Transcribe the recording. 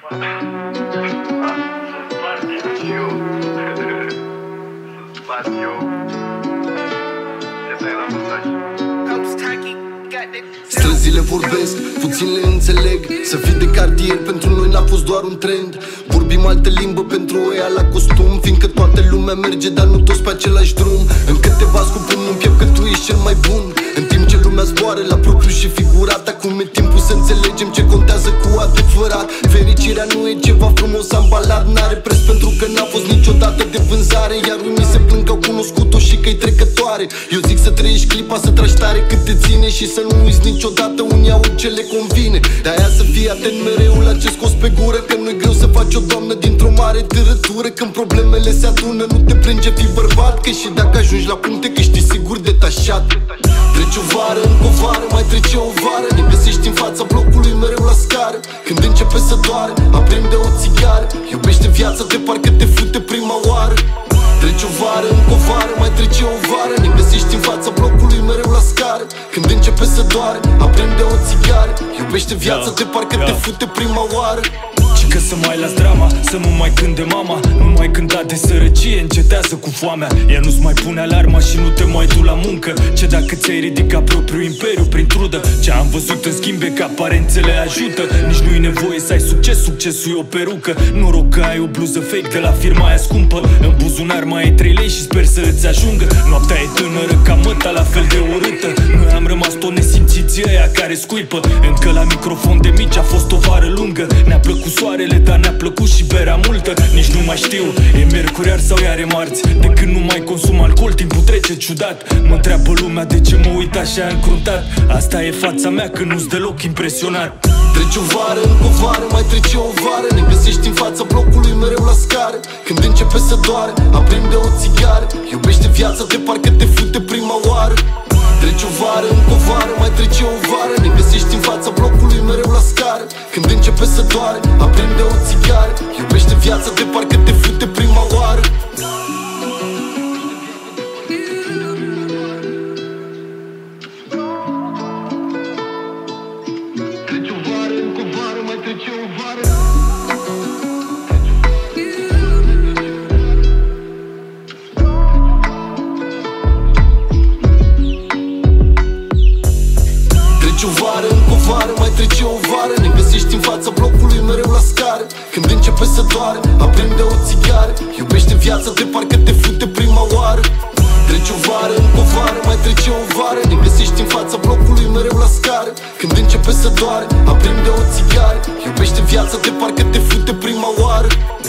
Străzile vorbesc, puțin le înțeleg. Să fii de cartier pentru noi n-a fost doar un trend. Vorbim altă limbă pentru ăia la costum, fiindcă toată lumea merge, dar nu toți pe același drum. Încă te bați cu pumnul în piept că tu ești cel mai bun, în timp ce lumea zboară la propriu și figurat. Acum e timpul să înțelegem ce contează cu adevărat. Fericirea nu e ceva frumos ambalat, n-are preț pentru că n-a fost niciodată de vânzare. Iar unii se plâng că au cunoscut-o și că-i trecătoare. Eu zic să trăiești clipa, să tragi tare cât te ține și să nu uiți niciodată, unii au ce le convine. De-aia să fii atent mereu la ce scoți pe gură, că nu-i greu să faci o doamnă dintr-o mare târătură. Când problemele se adună, nu te plânge, fii bărbat, că și dacă ajungi la puncte că ești sigur detașat. Trece o vară, încă o vară, mai trece o vară, ne găsești în fața blocului mereu la scară. Când începe să doare, aprinde o țigară, iubește viața de parcă te fute prima oară. Trece o vară, încă o vară, mai trece o vară, ne găsești în fața blocului mereu la scară. Când începe să doare, aprinde o țigară, iubește viața de parcă te fute prima oară. Și că să mai las drama, să nu mai cânte mama, nu mai cânta de sărăcie, încetează cu foamea. Ea nu-ți mai pune alarma și nu te mai du la muncă. Ce dacă ți-ai ridicat propriul imperiu prin trudă? Ce am văzut în schimbe că aparențele ajută. Nici nu-i nevoie să ai succes, succesul e o perucă. Noroc că ai o bluză fake de la firma aia scumpă. În buzunar mai ai 3 lei și sper să îți ajungă. Noaptea e tânără ca măta, la fel de urâtă. Noi am rămas tot nesimțiți ăia care scuipă. Încă la microfon de mici a fost o vară lungă. Ne-a plăcut soarele, dar ne-a plăcut și berea multă. Nici nu mai știu, e miercuriar sau iar e marți. De când nu mai consum alcool, timpul trece ciudat. Mă întreabă lumea de ce mă uit așa încruntat. Asta e fața mea când nu-s deloc impresionat. Trece o vară, încă o vară, mai trece o vară, ne găsești în fața blocului mereu la scară. Când începe să doare, aprinde o țigară, iubește viața de parcă te fute prima oară. Trece o vară, încă o vară, mai trece o vară, ne găsești în fața blocului mereu la scară. Când începe să doare, aprinde o țigară, iubește viața de parcă te fute prima oară. Trece o vară, încă o vară, mai trece o vară. Trece o vară, încă o vară, mai trece o vară, ne găsești în fața blocului mereu la scară. Când începe să doare, aprinde o țigară, iubește viața de parcă te fute prima oară. Trece o vară, încă o vară, mai trece o vară, ne găsești în fața blocului mereu la scară. Când începe să doare, aprinde o țigară, iubește viața de parcă te fute prima oară.